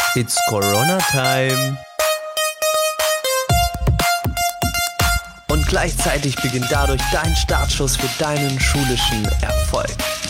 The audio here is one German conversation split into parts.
It's Corona Time. Und gleichzeitig beginnt dadurch dein Startschuss für deinen schulischen Erfolg.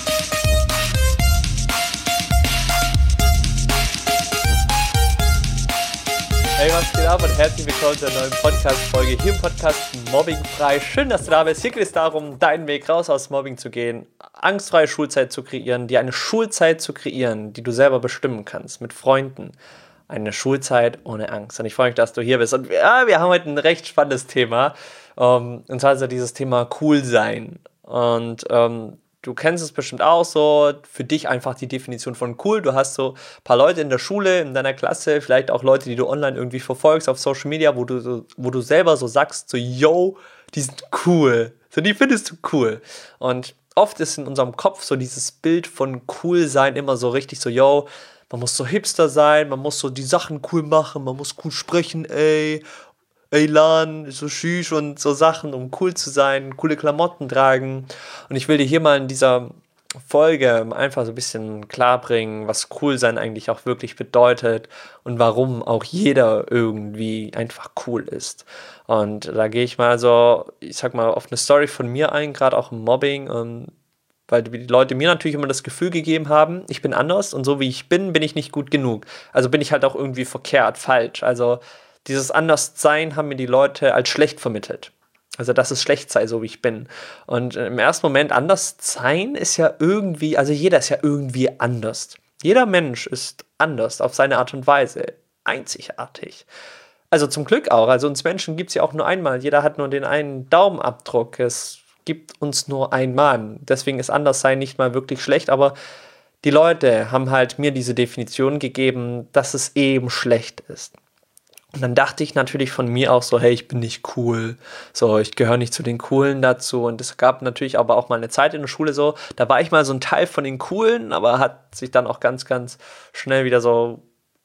Hey, was geht ab und herzlich willkommen zu einer neuen Podcast-Folge hier im Podcast Mobbingfrei. Schön, dass du da bist. Hier geht es darum, deinen Weg raus aus Mobbing zu gehen, angstfreie Schulzeit zu kreieren, dir eine Schulzeit zu kreieren, die du selber bestimmen kannst, mit Freunden. Eine Schulzeit ohne Angst. Und ich freue mich, dass du hier bist. Und wir haben heute ein recht spannendes Thema. Und zwar ist ja dieses Thema cool sein. Und du kennst es bestimmt auch so, für dich einfach die Definition von cool. Du hast so ein paar Leute in der Schule, in deiner Klasse, vielleicht auch Leute, die du online irgendwie verfolgst auf Social Media, wo du selber so sagst, so, yo, die sind cool. So, die findest du cool. Und oft ist in unserem Kopf so dieses Bild von cool sein immer so richtig so, yo, man muss so Hipster sein, man muss so die Sachen cool machen, man muss cool sprechen, ey Lan, so schüch und so Sachen, um cool zu sein, coole Klamotten tragen. Und ich will dir hier mal in dieser Folge einfach so ein bisschen klar bringen, was cool sein eigentlich auch wirklich bedeutet und warum auch jeder irgendwie einfach cool ist. Und da gehe ich mal so, ich sag mal, auf eine Story von mir ein, gerade auch im Mobbing, weil die Leute mir natürlich immer das Gefühl gegeben haben, ich bin anders und so wie ich bin ich nicht gut genug. Also bin ich halt auch irgendwie verkehrt, falsch. Also dieses Anderssein haben mir die Leute als schlecht vermittelt. Also dass es schlecht sei, so wie ich bin. Und im ersten Moment anders sein ist ja irgendwie, also jeder ist ja irgendwie anders. Jeder Mensch ist anders auf seine Art und Weise. Einzigartig. Also zum Glück auch. Also uns Menschen gibt es ja auch nur einmal. Jeder hat nur den einen Daumenabdruck. Es gibt uns nur einmal. Deswegen ist Anderssein nicht mal wirklich schlecht, aber die Leute haben halt mir diese Definition gegeben, dass es eben schlecht ist. Und dann dachte ich natürlich von mir auch so, hey, ich bin nicht cool, so, ich gehöre nicht zu den Coolen dazu. Und es gab natürlich aber auch mal eine Zeit in der Schule so, da war ich mal so ein Teil von den Coolen, aber hat sich dann auch ganz, ganz schnell wieder so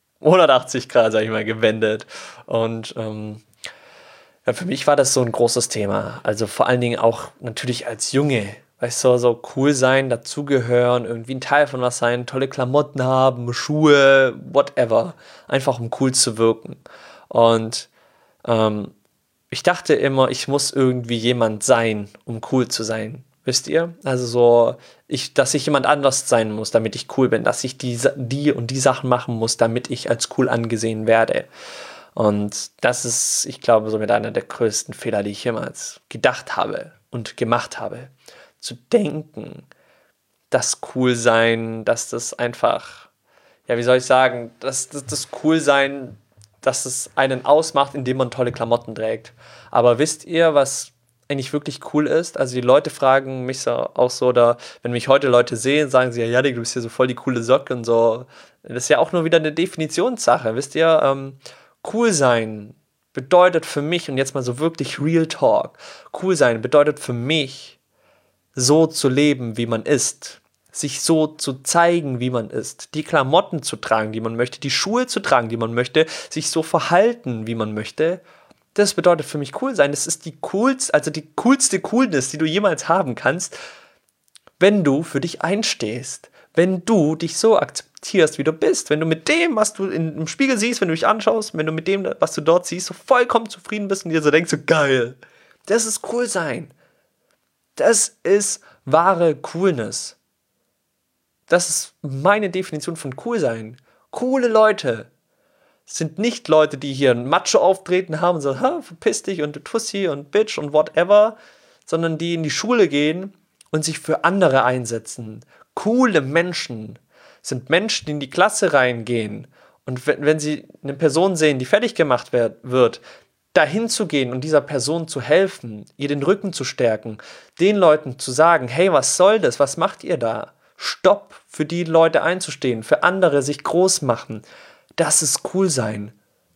180 Grad, sag ich mal, gewendet. Und ja, für mich war das so ein großes Thema. Also vor allen Dingen auch natürlich als Junge, weißt du, so cool sein, dazugehören, irgendwie ein Teil von was sein, tolle Klamotten haben, Schuhe, whatever. Einfach um cool zu wirken. Und ich dachte immer, ich muss irgendwie jemand sein, um cool zu sein. Wisst ihr? Also so, dass ich jemand anders sein muss, damit ich cool bin. Dass ich die und die Sachen machen muss, damit ich als cool angesehen werde. Und das ist, ich glaube, somit einer der größten Fehler, die ich jemals gedacht habe und gemacht habe. Zu denken, dass cool sein, dass das einfach, ja, wie soll ich sagen, dass das cool sein, dass es einen ausmacht, indem man tolle Klamotten trägt. Aber wisst ihr, was eigentlich wirklich cool ist? Also die Leute fragen mich so auch so, oder wenn mich heute Leute sehen, sagen sie, ja, Jannik, du bist hier so voll die coole Socke und so. Das ist ja auch nur wieder eine Definitionssache, wisst ihr? Cool sein bedeutet für mich, und jetzt mal so wirklich Real Talk, cool sein bedeutet für mich, so zu leben, wie man ist, sich so zu zeigen, wie man ist, die Klamotten zu tragen, die man möchte, die Schuhe zu tragen, die man möchte, sich so verhalten, wie man möchte. Das bedeutet für mich cool sein. Das ist die coolste Coolness, die du jemals haben kannst, wenn du für dich einstehst, wenn du dich so akzeptierst, wie du bist, wenn du mit dem, was du im Spiegel siehst, wenn du dich anschaust, wenn du mit dem, was du dort siehst, so vollkommen zufrieden bist und dir so denkst, so geil, das ist cool sein. Das ist wahre Coolness. Das ist meine Definition von cool sein. Coole Leute sind nicht Leute, die hier ein Macho-Auftreten haben und so, verpiss dich und du Tussi und Bitch und whatever, sondern die in die Schule gehen und sich für andere einsetzen. Coole Menschen sind Menschen, die in die Klasse reingehen und wenn sie eine Person sehen, die fertig gemacht wird, dahin zu gehen und dieser Person zu helfen, ihr den Rücken zu stärken, den Leuten zu sagen, hey, was soll das, was macht ihr da? Stopp, für die Leute einzustehen, für andere sich groß machen. Das ist cool sein.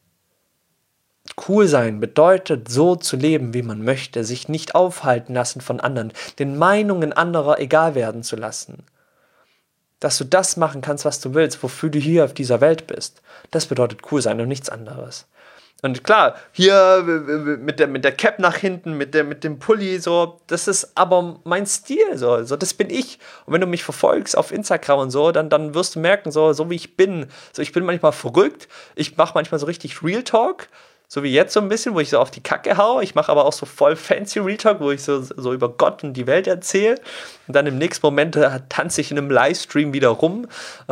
Cool sein bedeutet, so zu leben, wie man möchte, sich nicht aufhalten lassen von anderen, den Meinungen anderer egal werden zu lassen. Dass du das machen kannst, was du willst, wofür du hier auf dieser Welt bist. Das bedeutet cool sein und nichts anderes. Und klar, hier mit der Cap nach hinten, mit dem Pulli, so, das ist aber mein Stil, so das bin ich. Und wenn du mich verfolgst auf Instagram und so, dann wirst du merken, so wie ich bin. So, ich bin manchmal verrückt, ich mache manchmal so richtig Real Talk, so wie jetzt so ein bisschen, wo ich so auf die Kacke hau. Ich mache aber auch so voll fancy Real Talk, wo ich so über Gott und die Welt erzähle. Und dann im nächsten Moment tanze ich in einem Livestream wieder rum.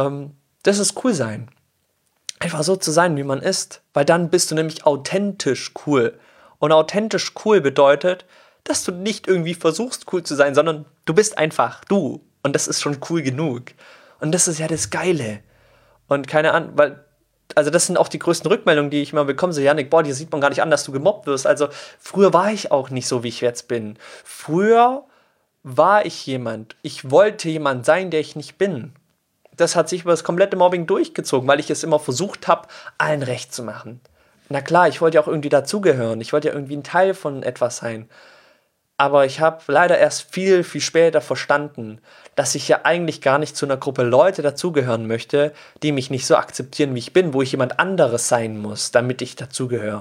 Das ist cool sein. Einfach so zu sein, wie man ist. Weil dann bist du nämlich authentisch cool. Und authentisch cool bedeutet, dass du nicht irgendwie versuchst, cool zu sein, sondern du bist einfach du. Und das ist schon cool genug. Und das ist ja das Geile. Und keine Ahnung, weil, also das sind auch die größten Rückmeldungen, die ich immer bekomme. So, Yannick, boah, dir sieht man gar nicht an, dass du gemobbt wirst. Also früher war ich auch nicht so, wie ich jetzt bin. Früher war ich jemand. Ich wollte jemand sein, der ich nicht bin. Das hat sich über das komplette Mobbing durchgezogen, weil ich es immer versucht habe, allen recht zu machen. Na klar, ich wollte ja auch irgendwie dazugehören. Ich wollte ja irgendwie ein Teil von etwas sein. Aber ich habe leider erst viel, viel später verstanden, dass ich ja eigentlich gar nicht zu einer Gruppe Leute dazugehören möchte, die mich nicht so akzeptieren, wie ich bin, wo ich jemand anderes sein muss, damit ich dazugehöre.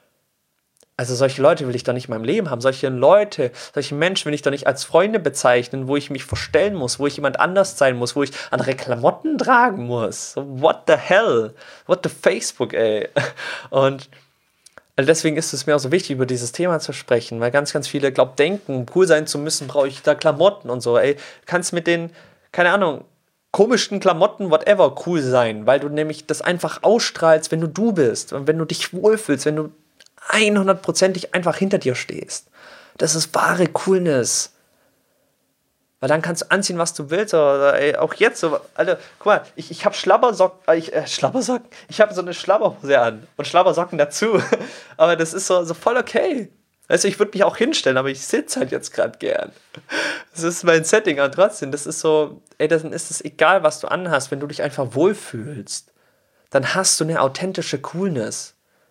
Also solche Leute will ich doch nicht in meinem Leben haben. Solche Menschen will ich doch nicht als Freunde bezeichnen, wo ich mich verstellen muss, wo ich jemand anders sein muss, wo ich andere Klamotten tragen muss. So, what the hell? What the Facebook, ey? Und also deswegen ist es mir auch so wichtig, über dieses Thema zu sprechen, weil ganz, ganz viele, denken, um cool sein zu müssen, brauche ich da Klamotten und so. Ey, kannst mit den, keine Ahnung, komischen Klamotten, whatever, cool sein, weil du nämlich das einfach ausstrahlst, wenn du bist und wenn du dich wohlfühlst, wenn du 100%ig einfach hinter dir stehst. Das ist wahre Coolness. Weil dann kannst du anziehen, was du willst. Oder, ey, auch jetzt so, Alter, guck mal, ich habe Schlabbersocken. Ich habe so eine Schlabberhose an und Schlabbersocken dazu. Aber das ist so voll okay. Weißt du, ich würde mich auch hinstellen, aber ich sitze halt jetzt gerade gern. Das ist mein Setting, aber trotzdem, das ist so, ey, dann ist es egal, was du anhast, wenn du dich einfach wohlfühlst. Dann hast du eine authentische Coolness.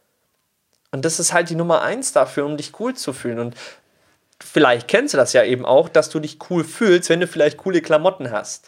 Und das ist halt die Nummer 1 dafür, um dich cool zu fühlen. Und vielleicht kennst du das ja eben auch, dass du dich cool fühlst, wenn du vielleicht coole Klamotten hast.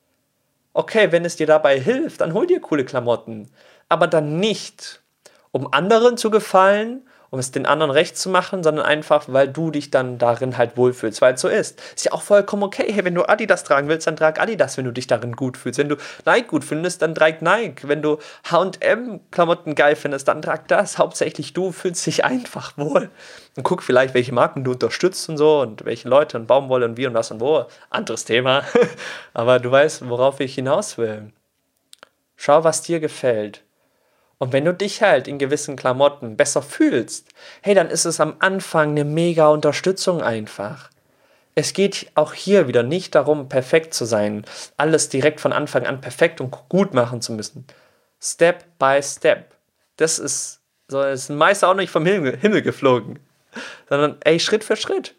Okay, wenn es dir dabei hilft, dann hol dir coole Klamotten. Aber dann nicht, um anderen zu gefallen, um es den anderen recht zu machen, sondern einfach, weil du dich dann darin halt wohlfühlst, weil es so ist. Ist ja auch vollkommen okay. Hey, wenn du Adidas tragen willst, dann trag Adidas, wenn du dich darin gut fühlst. Wenn du Nike gut findest, dann trag Nike. Wenn du H&M-Klamotten geil findest, dann trag das. Hauptsächlich du fühlst dich einfach wohl. Und guck vielleicht, welche Marken du unterstützt und so und welche Leute und Baumwolle und wie und was und wo. Anderes Thema. Aber du weißt, worauf ich hinaus will. Schau, was dir gefällt. Und wenn du dich halt in gewissen Klamotten besser fühlst, hey, dann ist es am Anfang eine mega Unterstützung einfach. Es geht auch hier wieder nicht darum, perfekt zu sein, alles direkt von Anfang an perfekt und gut machen zu müssen. Step by Step. Das ist ein Meister auch nicht vom Himmel geflogen, sondern ey, Schritt für Schritt.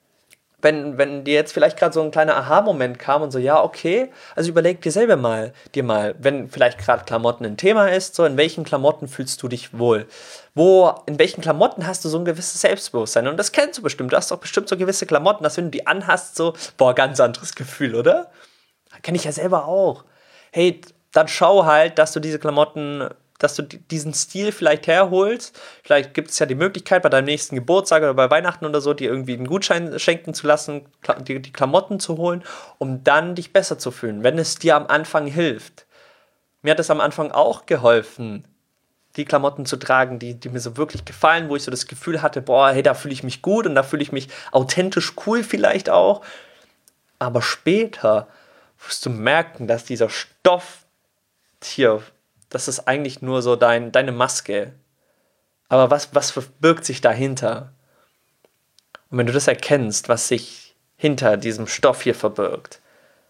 Wenn dir jetzt vielleicht gerade so ein kleiner Aha-Moment kam und so, ja, okay, also überleg dir selber mal, wenn vielleicht gerade Klamotten ein Thema ist, so in welchen Klamotten fühlst du dich wohl? In welchen Klamotten hast du so ein gewisses Selbstbewusstsein? Und das kennst du bestimmt, du hast doch bestimmt so gewisse Klamotten, dass wenn du die anhast, so, boah, ganz anderes Gefühl, oder? Kenn ich ja selber auch. Hey, dann schau halt, dass du diese Klamotten, dass du diesen Stil vielleicht herholst. Vielleicht gibt es ja die Möglichkeit, bei deinem nächsten Geburtstag oder bei Weihnachten oder so, dir irgendwie einen Gutschein schenken zu lassen, die Klamotten zu holen, um dann dich besser zu fühlen, wenn es dir am Anfang hilft. Mir hat es am Anfang auch geholfen, die Klamotten zu tragen, die mir so wirklich gefallen, wo ich so das Gefühl hatte, boah, hey, da fühle ich mich gut und da fühle ich mich authentisch cool vielleicht auch. Aber später wirst du merken, dass dieser Stoff hier, das ist eigentlich nur so deine Maske. Aber was verbirgt sich dahinter? Und wenn du das erkennst, was sich hinter diesem Stoff hier verbirgt,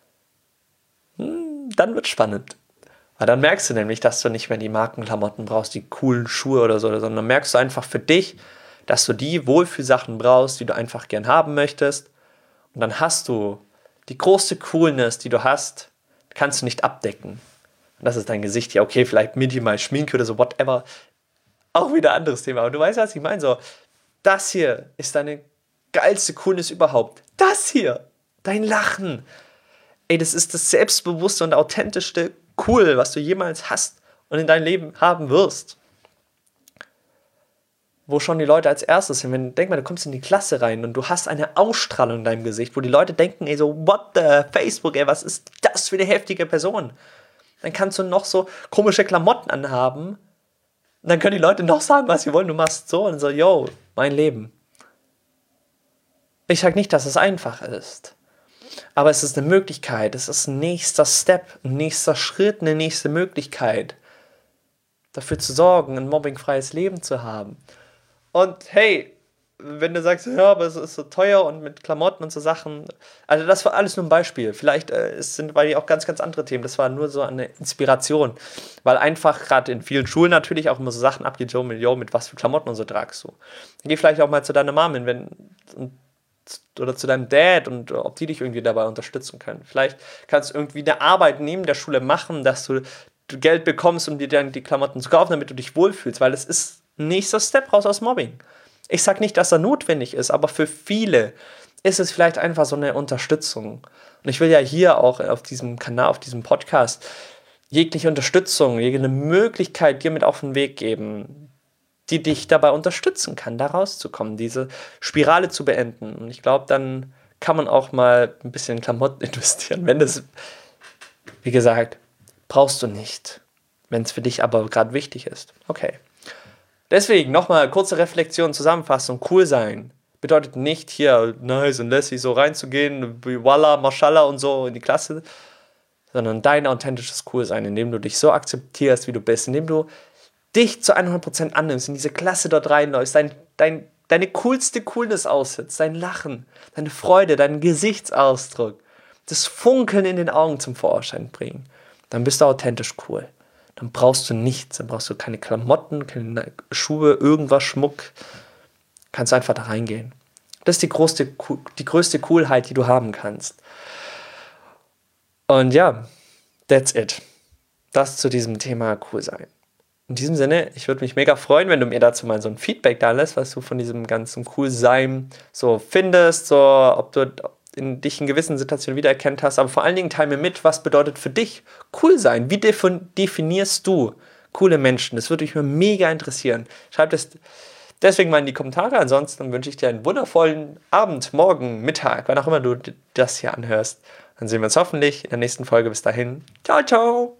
dann wird es spannend. Weil dann merkst du nämlich, dass du nicht mehr die Markenklamotten brauchst, die coolen Schuhe oder so, sondern merkst du einfach für dich, dass du die Wohlfühlsachen brauchst, die du einfach gern haben möchtest. Und dann hast du die große Coolness, die du hast, kannst du nicht abdecken. Und das ist dein Gesicht. Ja, okay, vielleicht minimal Schminke oder so, whatever. Auch wieder ein anderes Thema. Aber du weißt, was ich meine. So, das hier ist deine geilste Coolness überhaupt. Das hier, dein Lachen. Ey, das ist das selbstbewusste und authentischste Cool, was du jemals hast und in deinem Leben haben wirst. wo schon die Leute als erstes sind. Denk mal, du kommst in die Klasse rein und du hast eine Ausstrahlung in deinem Gesicht, wo die Leute denken, ey, so, what the Facebook, ey, was ist das für eine heftige Person? Dann kannst du noch so komische Klamotten anhaben und dann können die Leute noch sagen, was sie wollen. Du machst so und so, yo, mein Leben. Ich sag nicht, dass es einfach ist, aber es ist eine Möglichkeit, es ist ein nächster Step, ein nächster Schritt, eine nächste Möglichkeit, dafür zu sorgen, ein mobbingfreies Leben zu haben. Und hey, wenn du sagst, ja, aber es ist so teuer und mit Klamotten und so Sachen, also das war alles nur ein Beispiel. Vielleicht sind bei dir auch ganz, ganz andere Themen. Das war nur so eine Inspiration, weil einfach gerade in vielen Schulen natürlich auch immer so Sachen abgeht, yo, mit was für Klamotten und so tragst du. Dann geh vielleicht auch mal zu deiner Mom hin, oder zu deinem Dad und ob die dich irgendwie dabei unterstützen können. Vielleicht kannst du irgendwie eine Arbeit neben der Schule machen, dass du Geld bekommst, um dir dann die Klamotten zu kaufen, damit du dich wohlfühlst, weil es ist ein nächster Step raus aus Mobbing. Ich sage nicht, dass er notwendig ist, aber für viele ist es vielleicht einfach so eine Unterstützung. Und ich will ja hier auch auf diesem Kanal, auf diesem Podcast jegliche Unterstützung, jegliche Möglichkeit dir mit auf den Weg geben, die dich dabei unterstützen kann, da rauszukommen, diese Spirale zu beenden. Und ich glaube, dann kann man auch mal ein bisschen in Klamotten investieren. Wenn das, wie gesagt, brauchst du nicht. Wenn es für dich aber gerade wichtig ist. Okay. Deswegen nochmal kurze Reflexion, Zusammenfassung. Cool sein bedeutet nicht hier nice und lässig so reinzugehen, wie Wallah, Mashallah und so in die Klasse, sondern dein authentisches Coolsein, indem du dich so akzeptierst, wie du bist, indem du dich zu 100% annimmst, in diese Klasse dort reinläufst, deine coolste Coolness aussetzt, dein Lachen, deine Freude, deinen Gesichtsausdruck, das Funkeln in den Augen zum Vorschein bringen. Dann bist du authentisch cool. Dann brauchst du nichts, dann brauchst du keine Klamotten, keine Schuhe, irgendwas, Schmuck. Kannst einfach da reingehen. Das ist die größte Coolheit, die du haben kannst. Und ja, that's it. Das zu diesem Thema cool sein. In diesem Sinne, ich würde mich mega freuen, wenn du mir dazu mal so ein Feedback da lässt, was du von diesem ganzen Coolsein so findest, so ob du dich in gewissen Situationen wiedererkannt hast, aber vor allen Dingen teile mir mit, was bedeutet für dich cool sein? Wie definierst du coole Menschen? Das würde mich mega interessieren. Schreib das deswegen mal in die Kommentare. Ansonsten wünsche ich dir einen wundervollen Abend, Morgen, Mittag, wann auch immer du das hier anhörst. Dann sehen wir uns hoffentlich in der nächsten Folge. Bis dahin. Ciao, ciao.